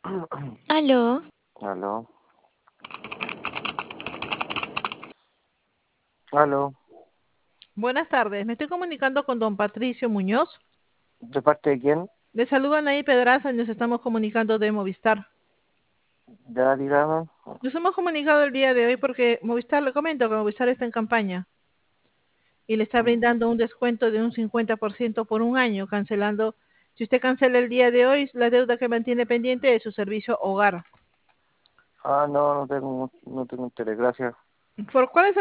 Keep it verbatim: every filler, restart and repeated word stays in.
Aló, Aló, aló, buenas tardes. Me estoy comunicando con don Patricio Muñoz. ¿de parte de quién? Le saluda Anaí Pedraza y nos estamos comunicando de Movistar. Ya, dígame. Nos hemos comunicado el día de hoy porque Movistar, le comento que Movistar está en campaña y le está brindando un descuento de un cincuenta por ciento por un año, cancelando, si usted cancela el día de hoy, la deuda que mantiene pendiente de su servicio hogar. Ah, no, no tengo, no tengo interés, gracias. ¿Por cuál es